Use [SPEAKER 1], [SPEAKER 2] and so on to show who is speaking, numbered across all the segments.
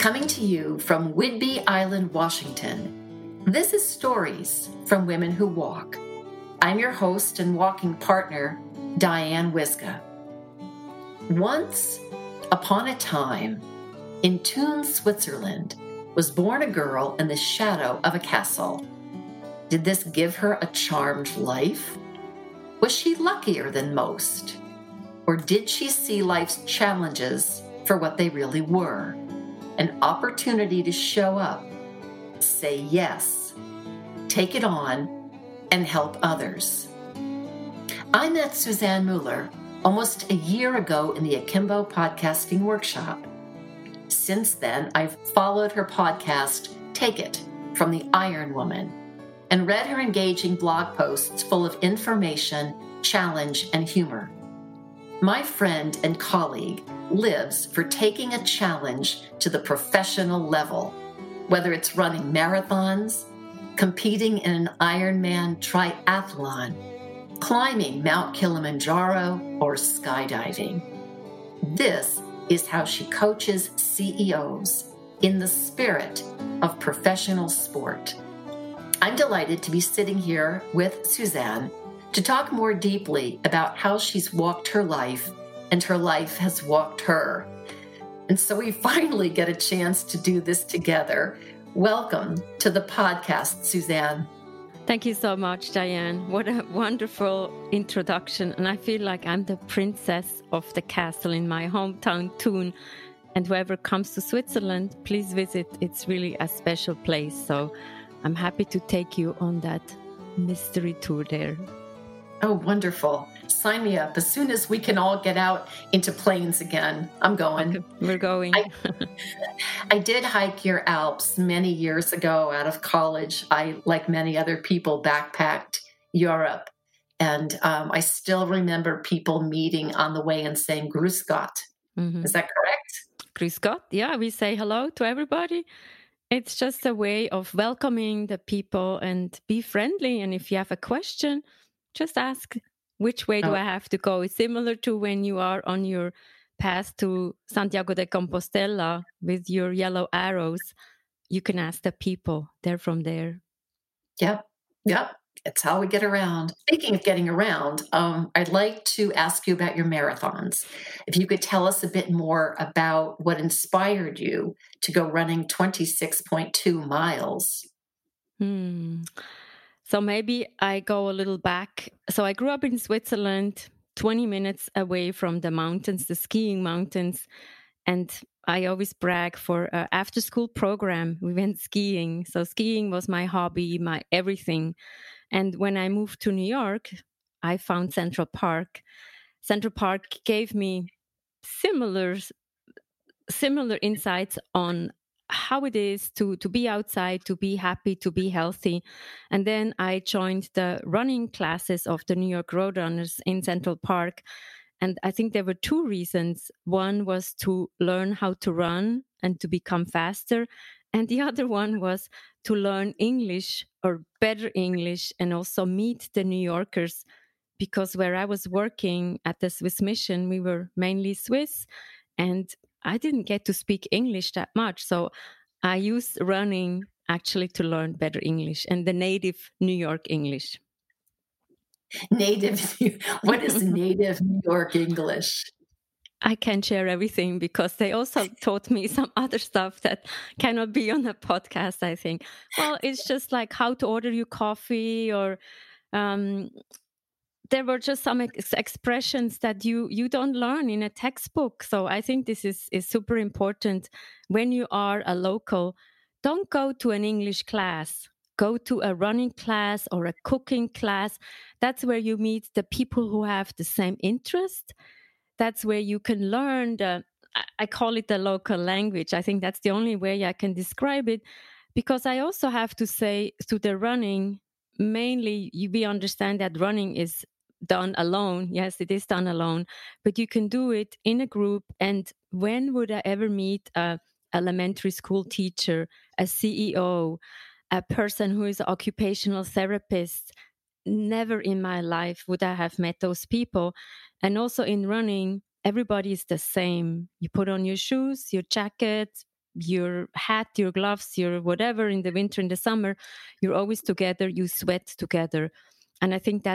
[SPEAKER 1] Coming to you from Whidbey Island, Washington. This is Stories from Women Who Walk. I'm your host and walking partner, Diane Wiska. Once upon a time, in Thun, Switzerland, was born a girl in the shadow of a castle. Did this give her a charmed life? Was she luckier than most? Or did she see life's challenges for what they really were? An opportunity to show up, say yes, take it on, and help others. I met Suzanne Mueller almost a year ago in the Akimbo Podcasting Workshop. Since then, I've followed her podcast, Take It, from the Iron Woman, and read her engaging blog posts full of information, challenge, and humor. My friend and colleague lives for taking a challenge to the professional level, whether it's running marathons, competing in an Ironman triathlon, climbing Mount Kilimanjaro, or skydiving. This is how she coaches CEOs in the spirit of professional sport. I'm delighted to be sitting here with Suzanne to talk more deeply about how she's walked her life and her life has walked her. And so we finally get a chance to do this together. Welcome to the podcast, Suzanne.
[SPEAKER 2] Thank you so much, Diane. What a wonderful introduction. And I feel like I'm the princess of the castle in my hometown, Thun. And whoever comes to Switzerland, please visit. It's really a special place. So I'm happy to take you on that mystery tour there.
[SPEAKER 1] Oh, wonderful. Sign me up. As soon as we can all get out into planes again, I'm going.
[SPEAKER 2] Okay, we're going.
[SPEAKER 1] I did hike your Alps many years ago out of college. I, like many other people, backpacked Europe. And I still remember people meeting on the way and saying, Grüß Gott. Mm-hmm. Is that correct?
[SPEAKER 2] Grüß Gott. Yeah, we say hello to everybody. It's just a way of welcoming the people and be friendly. And if you have a question, just ask, which way do I have to go? It's similar to when you are on your path to Santiago de Compostela with your yellow arrows. You can ask the people. They're from there.
[SPEAKER 1] Yep. It's how we get around. Speaking of getting around, I'd like to ask you about your marathons. If you could tell us a bit more about what inspired you to go running 26.2 miles.
[SPEAKER 2] So maybe I go a little back. So I grew up in Switzerland, 20 minutes away from the mountains, the skiing mountains. And I always brag for an after-school program. We went skiing. So skiing was my hobby, my everything. And when I moved to New York, I found Central Park. Central Park gave me similar insights on how it is to be outside, to be happy, to be healthy. And then I joined the running classes of the New York Roadrunners in Central Park. And I think there were two reasons. One was to learn how to run and to become faster. And the other one was to learn English or better English and also meet the New Yorkers. Because where I was working at the Swiss Mission, we were mainly Swiss. And I didn't get to speak English that much. So I used running actually to learn better English and the native New York English.
[SPEAKER 1] Native? What is native New York English?
[SPEAKER 2] I can't share everything because they also taught me some other stuff that cannot be on a podcast, I think. Well, it's just like how to order your coffee or... there were just some expressions that you don't learn in a textbook. So I think this is super important. When you are a local, don't go to an English class. Go to a running class or a cooking class. That's where you meet the people who have the same interest. That's where you can learn I call it the local language. I think that's the only way I can describe it. Because I also have to say to the running, mainly we understand that running is done alone. Yes, it is done alone, but you can do it in a group. And when would I ever meet a elementary school teacher, a CEO, a person who is an occupational therapist? Never in my life would I have met those people. And also in running, everybody is the same. You put on your shoes, your jacket, your hat, your gloves, your whatever in the winter, in the summer, you're always together, you sweat together. And I think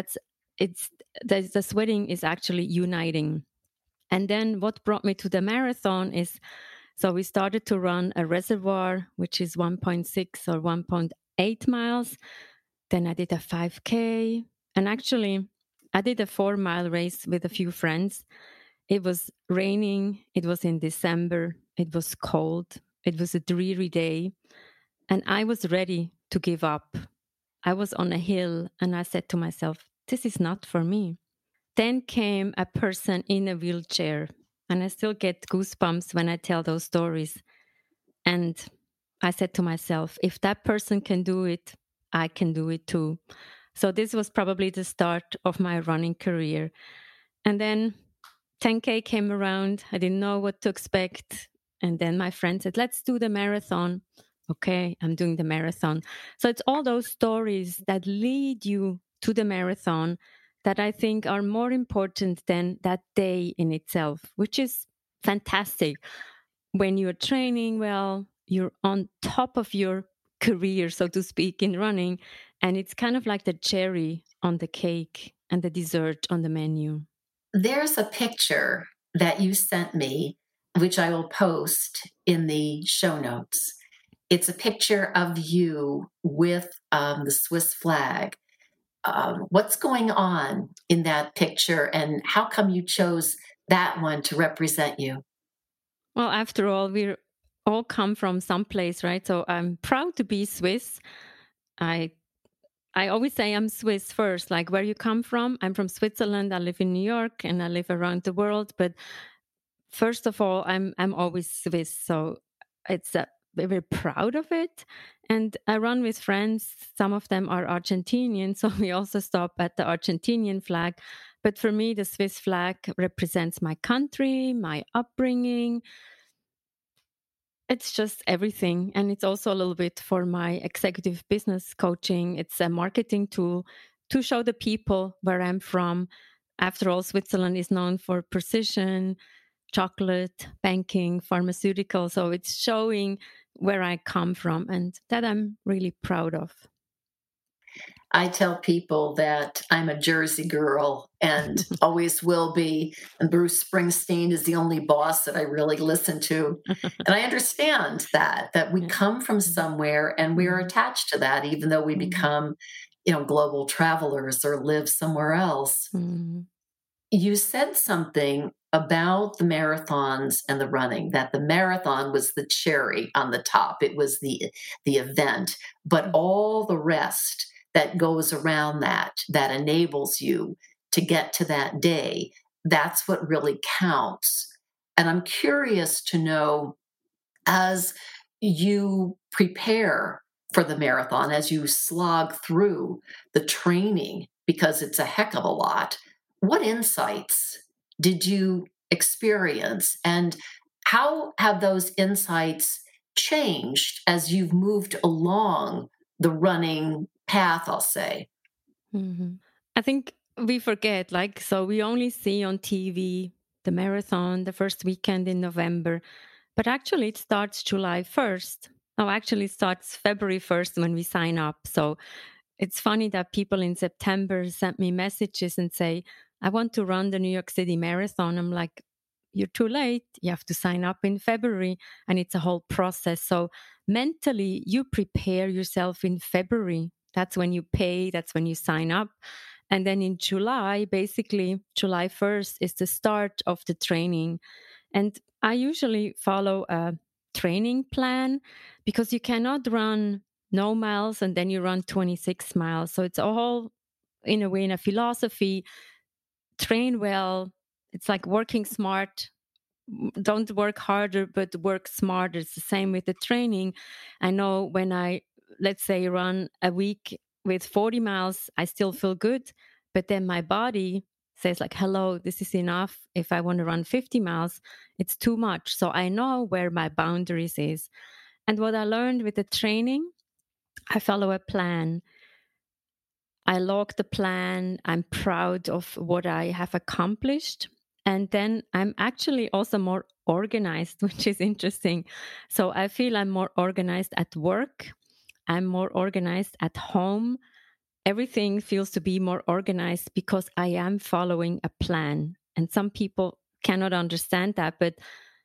[SPEAKER 2] the sweating is actually uniting. And then what brought me to the marathon is, so we started to run a reservoir, which is 1.6 or 1.8 miles. Then I did a 5K. And actually, I did a 4-mile race with a few friends. It was raining. It was in December. It was cold. It was a dreary day. And I was ready to give up. I was on a hill and I said to myself, this is not for me. Then came a person in a wheelchair. And I still get goosebumps when I tell those stories. And I said to myself, if that person can do it, I can do it too. So this was probably the start of my running career. And then 10K came around. I didn't know what to expect. And then my friend said, let's do the marathon. Okay, I'm doing the marathon. So it's all those stories that lead you to the marathon that I think are more important than that day in itself, which is fantastic. When you're training well, you're on top of your career, so to speak, in running. And it's kind of like the cherry on the cake and the dessert on the menu.
[SPEAKER 1] There's a picture that you sent me, which I will post in the show notes. It's a picture of you with the Swiss flag. What's going on in that picture, and how come you chose that one to represent you?
[SPEAKER 2] Well, after all, we all come from someplace, right? So I'm proud to be Swiss. I always say I'm Swiss first, like where you come from. I'm from Switzerland. I live in New York and I live around the world. But first of all, I'm always Swiss. So it's very proud of it. And I run with friends. Some of them are Argentinian. So we also stop at the Argentinian flag. But for me, the Swiss flag represents my country, my upbringing. It's just everything. And it's also a little bit for my executive business coaching. It's a marketing tool to show the people where I'm from. After all, Switzerland is known for precision, chocolate, banking, pharmaceutical. So it's showing where I come from and that I'm really proud of.
[SPEAKER 1] I tell people that I'm a Jersey girl and always will be. And Bruce Springsteen is the only boss that I really listen to. And I understand that we come from somewhere and we are attached to that, even though we become, global travelers or live somewhere else.
[SPEAKER 2] Mm.
[SPEAKER 1] You said something about the marathons and the running, that the marathon was the cherry on the top. It was the event, but all the rest that goes around that enables you to get to that day, that's what really counts. And I'm curious to know, as you prepare for the marathon, as you slog through the training, because it's a heck of a lot, what insights did you experience, and how have those insights changed as you've moved along the running path, I'll say?
[SPEAKER 2] Mm-hmm. I think we forget, so we only see on TV the marathon, the first weekend in November, but actually it starts July 1st. Oh, actually it starts February 1st when we sign up. So it's funny that people in September sent me messages and say, I want to run the New York City Marathon. I'm like, you're too late. You have to sign up in February. And it's a whole process. So mentally, you prepare yourself in February. That's when you pay. That's when you sign up. And then in July, basically, July 1st is the start of the training. And I usually follow a training plan because you cannot run no miles and then you run 26 miles. So it's all in a way, in a philosophy, train well. It's like working smart. Don't work harder, but work smarter. It's the same with the training. I know when I, let's say, run a week with 40 miles, I still feel good. But then my body says like, hello, this is enough. If I want to run 50 miles, it's too much. So I know where my boundaries is. And what I learned with the training, I follow a plan. I log the plan. I'm proud of what I have accomplished. And then I'm actually also more organized, which is interesting. So I feel I'm more organized at work. I'm more organized at home. Everything feels to be more organized because I am following a plan. And some people cannot understand that, but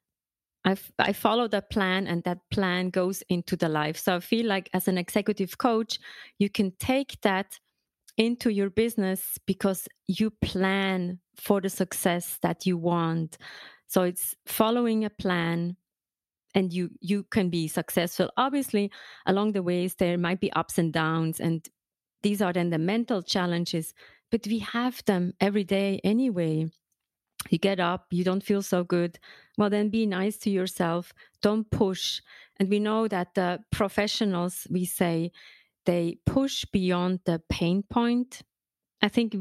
[SPEAKER 2] I follow that plan, and that plan goes into the life. So I feel like as an executive coach, you can take that into your business because you plan for the success that you want. So it's following a plan, and you can be successful. Obviously, along the ways there might be ups and downs, and these are then the mental challenges, but we have them every day anyway. You get up, you don't feel so good. Well, then be nice to yourself. Don't push. And we know that the professionals, we say, they push beyond the pain point. I think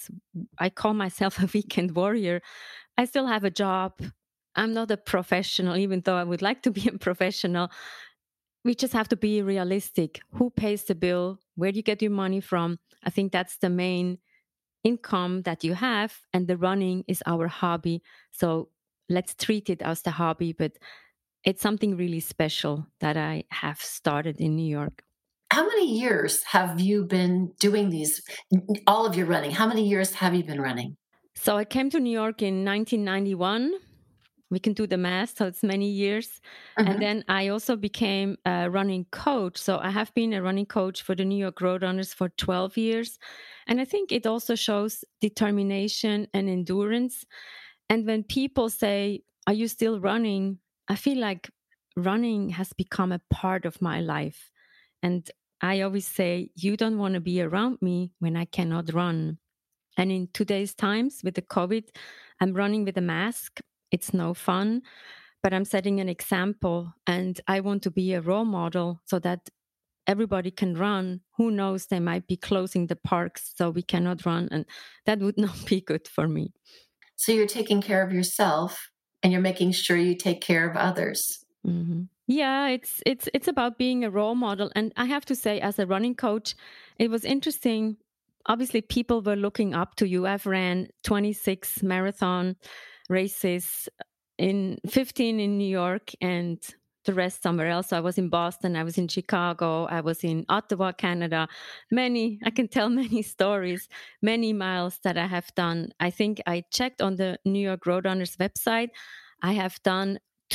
[SPEAKER 2] I call myself a weekend warrior. I still have a job. I'm not a professional, even though I would like to be a professional. We just have to be realistic. Who pays the bill? Where do you get your money from? I think that's the main income that you have, and the running is our hobby. So let's treat it as the hobby, but it's something really special that I have started in New York.
[SPEAKER 1] How many years have you been doing all of your running? How many years have you been running?
[SPEAKER 2] So I came to New York in 1991. We can do the math, so it's many years.
[SPEAKER 1] Mm-hmm.
[SPEAKER 2] And then I also became a running coach. So I have been a running coach for the New York Roadrunners for 12 years. And I think it also shows determination and endurance. And when people say, "Are you still running?" I feel like running has become a part of my life. And I always say, you don't want to be around me when I cannot run. And in today's times with the COVID, I'm running with a mask. It's no fun, but I'm setting an example, and I want to be a role model so that everybody can run. Who knows, they might be closing the parks so we cannot run, and that would not be good for me.
[SPEAKER 1] So you're taking care of yourself and you're making sure you take care of others.
[SPEAKER 2] Mm-hmm. Yeah, it's about being a role model. And I have to say, as a running coach, it was interesting. Obviously, people were looking up to you. I've ran 26 marathon races, in 15 in New York and the rest somewhere else. So I was in Boston, I was in Chicago, I was in Ottawa, Canada. I can tell many stories, many miles that I have done. I think I checked on the New York Roadrunners website. I have done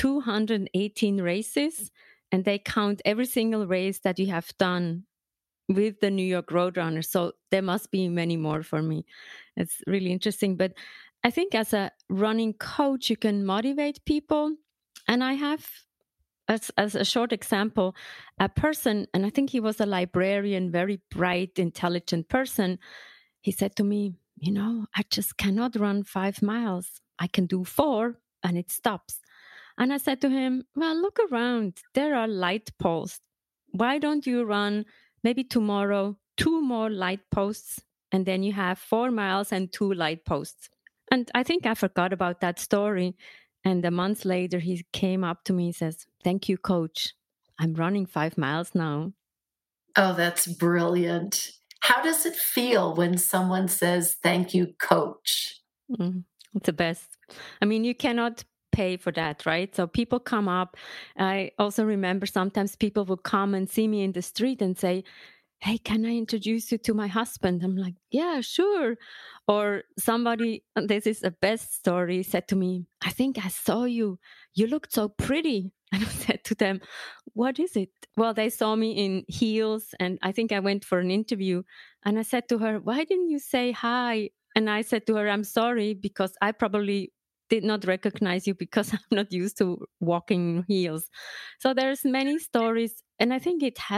[SPEAKER 2] 218 races, and they count every single race that you have done with the New York Roadrunners. So there must be many more for me. It's really interesting. But I think as a running coach, you can motivate people. And I have, as a short example, a person, and I think he was a librarian, very bright, intelligent person. He said to me, I just cannot run 5 miles. I can do 4 and it stops. And I said to him, well, look around. There are light posts. Why don't you run maybe tomorrow 2 more light posts? And then you have 4 miles and 2 light posts. And I think I forgot about that story. And a month later, he came up to me and says, thank you, coach. I'm running 5 miles now.
[SPEAKER 1] Oh, that's brilliant. How does it feel when someone says, thank you, coach?
[SPEAKER 2] It's the best. I mean, you cannot pay for that, right? So people come up. I also remember sometimes people will come and see me in the street and say, hey, can I introduce you to my husband? I'm like, yeah, sure. Or somebody, this is a best story, said to me, I think I saw you. You looked so pretty. And I said to them, what is it? Well, they saw me in heels, and I think I went for an interview. And I said to her, why didn't you say hi? And I said to her, I'm sorry, because I probably did not recognize you because I'm not used to walking in heels. So there's many stories. And I think it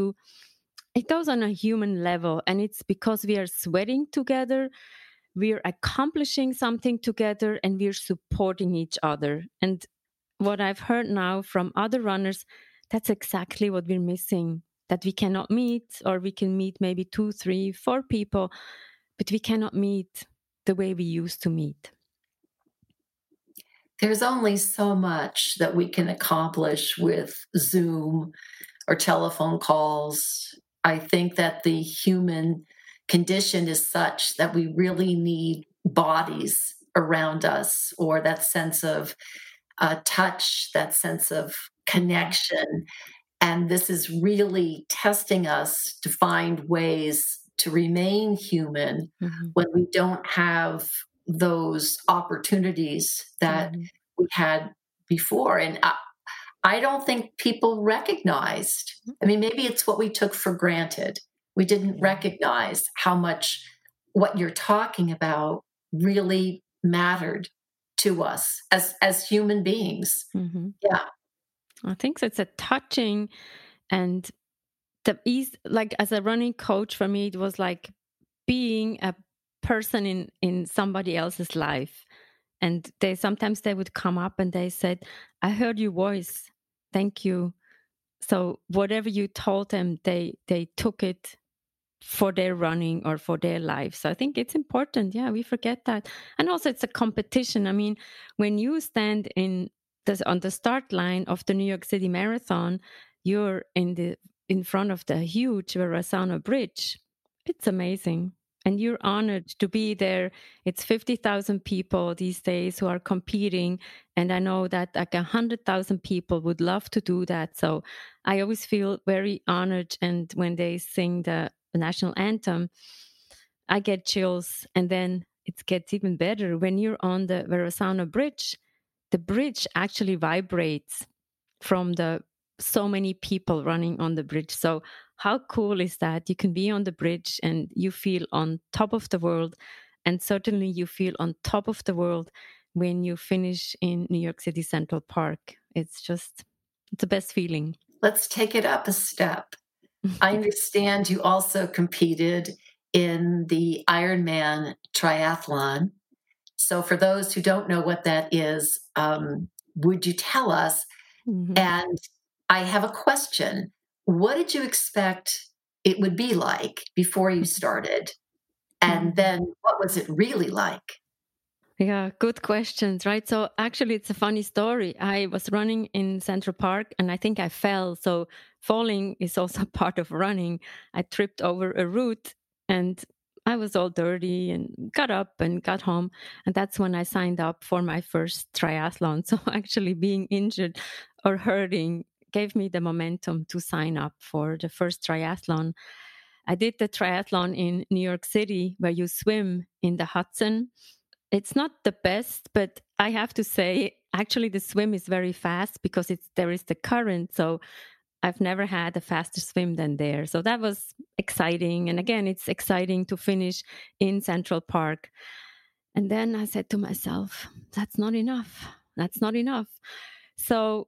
[SPEAKER 2] goes on a human level, and it's because we are sweating together, we're accomplishing something together, and we're supporting each other. And what I've heard now from other runners, that's exactly what we're missing, that we cannot meet, or we can meet maybe 2, 3, 4 people, but we cannot meet the way we used to meet.
[SPEAKER 1] There's only so much that we can accomplish with Zoom or telephone calls. I think that the human condition is such that we really need bodies around us, or that sense of touch, that sense of connection. And this is really testing us to find ways to remain human when we don't have those opportunities that we had before. And I don't think people recognized. I mean, maybe it's what we took for granted. We didn't recognize how much what you're talking about really mattered to us as human beings. Yeah.
[SPEAKER 2] I think it's a touching, and like as a running coach for me, it was like being a person in somebody else's life. And sometimes they would come up and they said, I heard your voice. Thank you. So whatever you told them, they took it for their running or for their life. So I think it's important. Yeah, we forget that. And also it's a competition. I mean, when you stand on the start line of the New York City Marathon, you're in front of the huge Verrazano Bridge. It's amazing. And you're honored to be there. It's 50,000 people these days who are competing. And I know that like 100,000 people would love to do that. So I always feel very honored. And when they sing the national anthem, I get chills. And then it gets even better. When you're on the Verrazano Bridge, the bridge actually vibrates from so many people running on the bridge. So how cool is that? You can be on the bridge and you feel on top of the world. And certainly you feel on top of the world when you finish in New York City Central Park. It's the best feeling.
[SPEAKER 1] Let's take it up a step. I understand you also competed in the Ironman triathlon. So for those who don't know what that is, would you tell us? And I have a question. What did you expect it would be like before you started? And then what was it really like?
[SPEAKER 2] Yeah, good questions, right? So actually, it's a funny story. I was running in Central Park and I think I fell. So falling is also part of running. I tripped over a root and I was all dirty and got up and got home. And that's when I signed up for my first triathlon. So actually being injured or hurting gave me the momentum to sign up for the first triathlon. I did the triathlon in New York City where you swim in the Hudson. It's not the best, but I have to say, actually the swim is very fast because there is the current. So I've never had a faster swim than there. So that was exciting. And again, it's exciting to finish in Central Park. And then I said to myself, that's not enough. That's not enough. So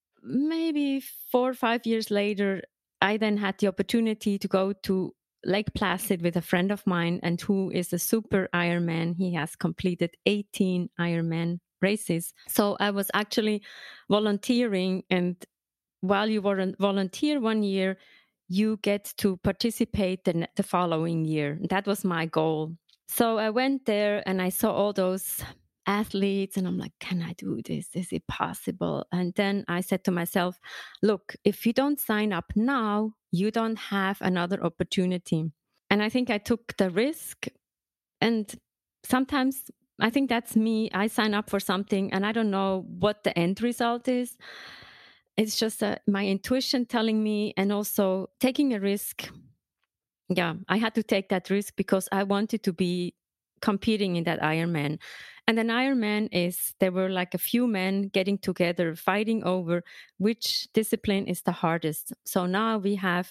[SPEAKER 2] maybe 4 or 5 years later, I then had the opportunity to go to Lake Placid with a friend of mine and who is a super Ironman. He has completed 18 Ironman races. So I was actually volunteering, and while you volunteer 1 year, you get to participate the following year. That was my goal. So I went there and I saw all those athletes and I'm like, can I do this? Is it possible? And then I said to myself, look, if you don't sign up now, you don't have another opportunity. And I think I took the risk. And sometimes I think that's me. I sign up for something and I don't know what the end result is. It's just my intuition telling me, and also taking a risk. Yeah, I had to take that risk because I wanted to be competing in that Ironman. And an Ironman there were like a few men getting together, fighting over which discipline is the hardest. So now we have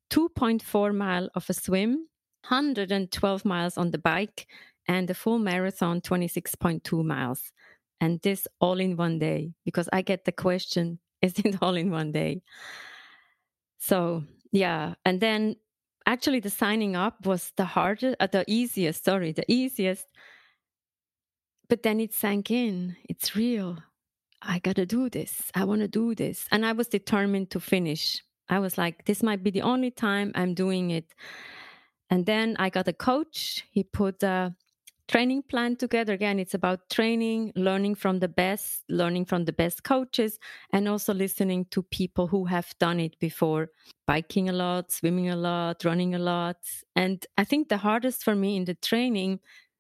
[SPEAKER 2] 2.4 miles of a swim, 112 miles on the bike, and the full marathon, 26.2 miles. And this all in one day, because I get the question, is it all in one day? So, yeah. And then actually the signing up was the easiest. But then it sank in. It's real. I got to do this. I want to do this. And I was determined to finish. I was like, this might be the only time I'm doing it. And then I got a coach. He put a training plan together. Again, it's about training, learning from the best coaches, and also listening to people who have done it before, biking a lot, swimming a lot, running a lot. And I think the hardest for me in the training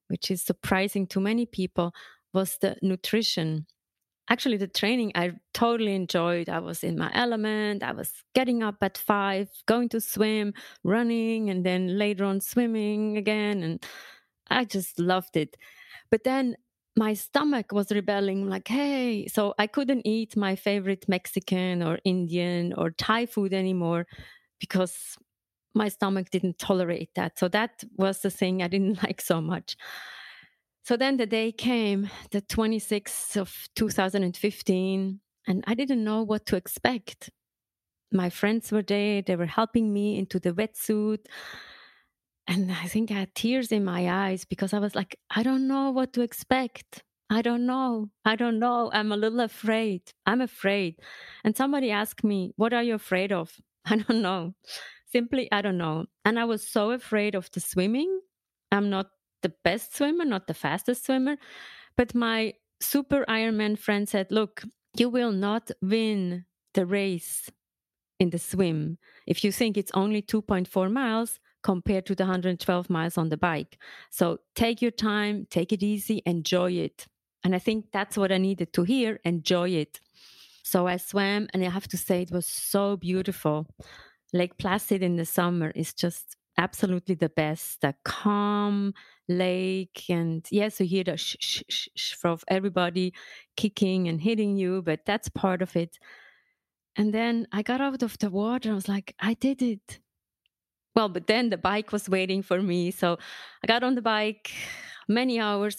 [SPEAKER 2] which is surprising to many people, was the nutrition. Actually, the training I totally enjoyed. I was in my element. I was getting up at 5, going to swim, running, and then later on swimming again. And I just loved it. But then my stomach was rebelling, like, hey, so I couldn't eat my favorite Mexican or Indian or Thai food anymore because my stomach didn't tolerate that. So that was the thing I didn't like so much. So then the day came, the 26th of 2015, and I didn't know what to expect. My friends were there. They were helping me into the wetsuit. And I think I had tears in my eyes because I was like, I don't know what to expect. I don't know. I'm a little afraid. I'm afraid. And somebody asked me, what are you afraid of? I don't know. Simply, I don't know. And I was so afraid of the swimming. I'm not the best swimmer, not the fastest swimmer. But my super Ironman friend said, look, you will not win the race in the swim if you think it's only 2.4 miles compared to the 112 miles on the bike. So take your time, take it easy, enjoy it. And I think that's what I needed to hear, enjoy it. So I swam, and I have to say it was so beautiful. Lake Placid in the summer is just absolutely the best. The calm lake, and yes, you hear the shh from everybody kicking and hitting you, but that's part of it. And then I got out of the water. I was like, I did it. Well, but then the bike was waiting for me. So I got on the bike, many hours.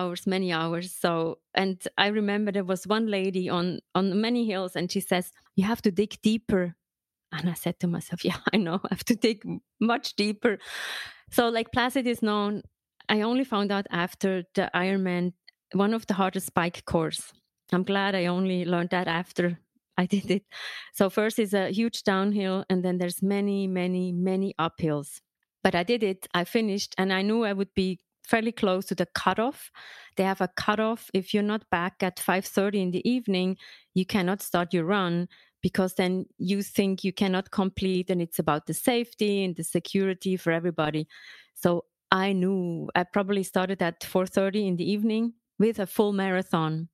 [SPEAKER 2] So, and I remember there was one lady on many hills, and she says, you have to dig deeper. And I said to myself, yeah, I know, I have to dig much deeper. So Lake Placid is known, I only found out after the Ironman, one of the hardest bike course. I'm glad I only learned that after I did it. So first is a huge downhill, and then there's many uphills. But I did it, I finished, and I knew I would be fairly close to the cutoff. They have a cutoff. If you're not back at 5:30 in the evening, you cannot start your run, because then you think you cannot complete, and it's about the safety and the security for everybody. So I knew I probably started at 4:30 in the evening with a full marathon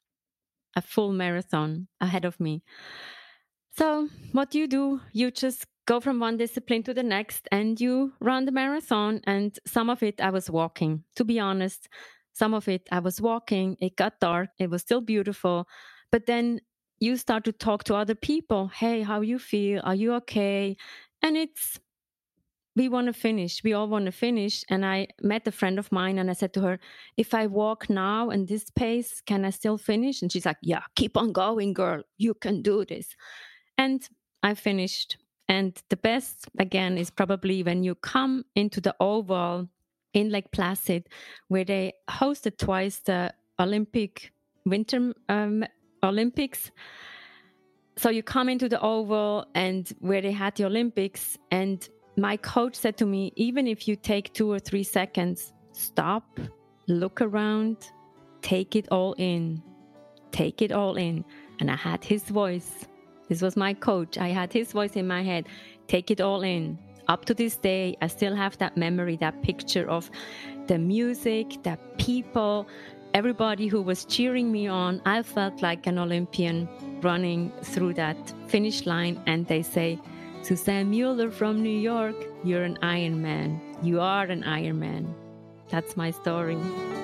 [SPEAKER 2] ahead of me. So what do? You just go from one discipline to the next, and you run the marathon. And some of it I was walking, to be honest. Some of it I was walking. It got dark. It was still beautiful. But then you start to talk to other people. Hey, how you feel? Are you okay? And we want to finish. We all want to finish. And I met a friend of mine, and I said to her, if I walk now in this pace, can I still finish? And she's like, yeah, keep on going, girl. You can do this. And I finished. And the best, again, is probably when you come into the oval in Lake Placid, where they hosted twice the Olympic Winter Olympics. So you come into the oval, and where they had the Olympics, and my coach said to me, even if you take 2 or 3 seconds, stop, look around, take it all in. Take it all in. And I had his voice. This was my coach. I had his voice in my head. Take it all in. Up to this day, I still have that memory, that picture of the music, the people, everybody who was cheering me on. I felt like an Olympian running through that finish line. And they say, Suzanne Mueller from New York, you're an Ironman. You are an Ironman. That's my story.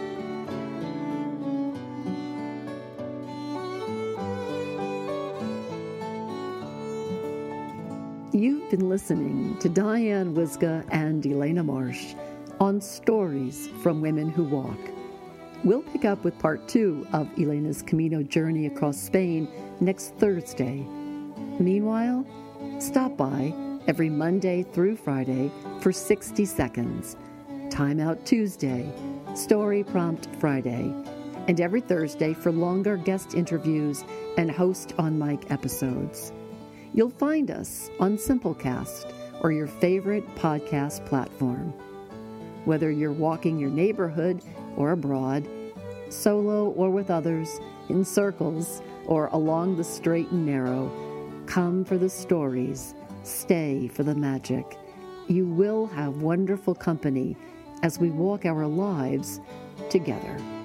[SPEAKER 3] You've been listening to Diane Wisga and Elena Marsh on Stories from Women Who Walk. We'll pick up with part 2 of Elena's Camino journey across Spain next Thursday. Meanwhile, stop by every Monday through Friday for 60 seconds, Time Out Tuesday, Story Prompt Friday, and every Thursday for longer guest interviews and host on mic episodes. You'll find us on Simplecast or your favorite podcast platform. Whether you're walking your neighborhood or abroad, solo or with others, in circles or along the straight and narrow, come for the stories, stay for the magic. You will have wonderful company as we walk our lives together.